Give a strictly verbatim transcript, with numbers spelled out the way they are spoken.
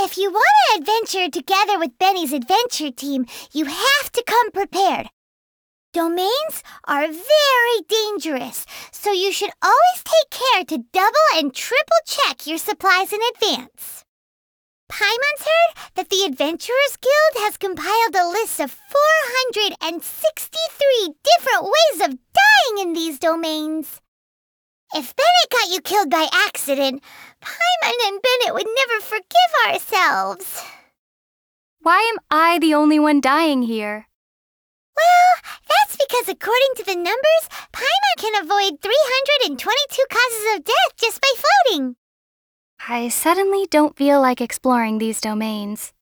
If you want to adventure together with Benny's adventure team, you have to come prepared. Domains are very dangerous, so you should always take care to double and triple check your supplies in advance. Paimon's heard that the Adventurers Guild has compiled a list of four hundred sixty-three different ways of dying in these domains. If Bennett got you killed by accident, Paimon and Bennett would never forgive ourselves. Why am I the only one dying here? Well, that's because according to the numbers, Paimon can avoid three hundred twenty-two causes of death just by floating. I suddenly don't feel like exploring these domains.